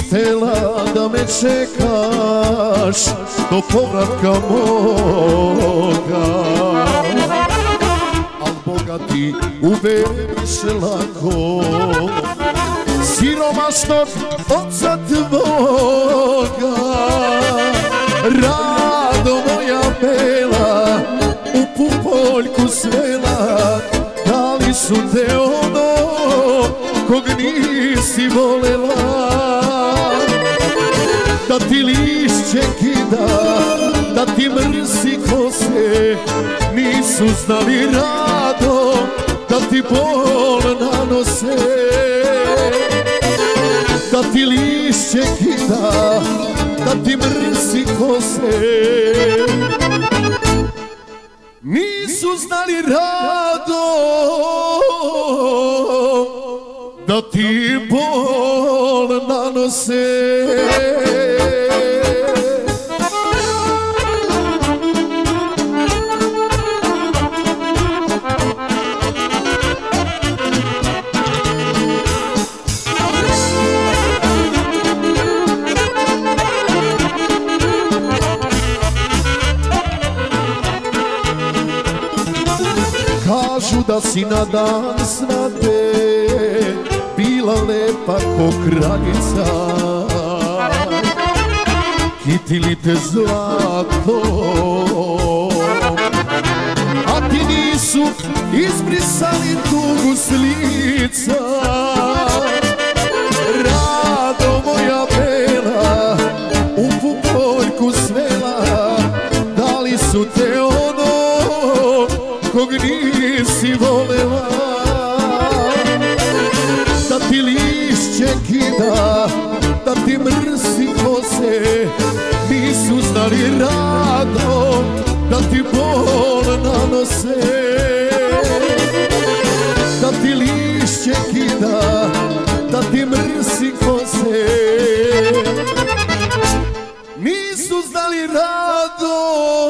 htela da me čekaš do povratka moga, al Boga ti uveše lako siromašnog oca tvoga. Rado moja bela u pupoljku svela, da li su te ono kog nisi volela? Da ti lišće kida, da ti mrsi kose, nisu znali rado da ti bol nanose. Da ti lišće kida, da ti mrsi kose, nisu znali rado da ti bol nanose. Kažu da si na dan svadbe bila lepa ko kraljica, kitili te zlato, a ti nisu izbrisali tugu s lica. Rado moja bela u pupoljku svela, da li su te ono kog nisi volela? Da ti lišće kida, da ti mrsi kose, nisu znali rado da ti bol nanose. Da ti lišće kida, da ti mrsi kose, nisu znali rado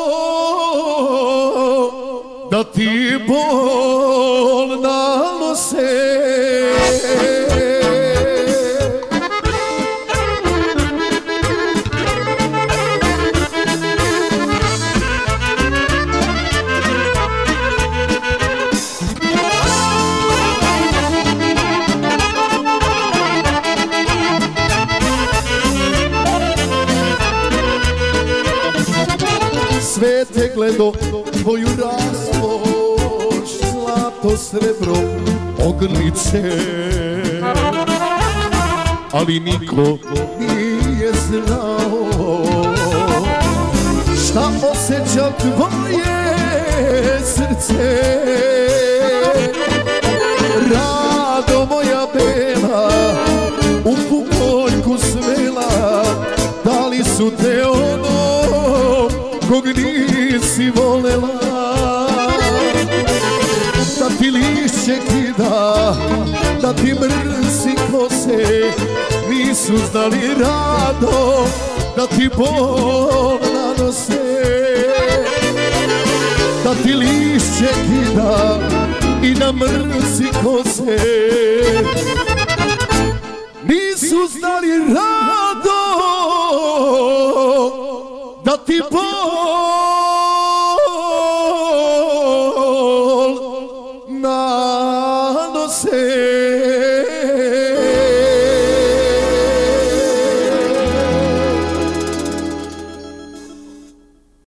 da ti bol nanose. Sve te gledo tvoju raskoš, zlato, srebro, ogrlice, ali niko nije znao šta osjeća tvoje srce. Rado moja bela u pupoljku svela, da li su te ono kog nisi volela? Da ti lišće kida, da ti mrsi kose, nisu znali rado da ti bol nanose. Da ti lišće kida i da mrsi kose, nisu znali rado